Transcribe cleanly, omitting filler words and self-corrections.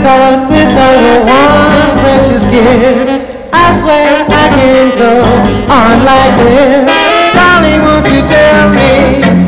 thought without one precious kiss, I swear I can't go on like this. Darling, won't you tell me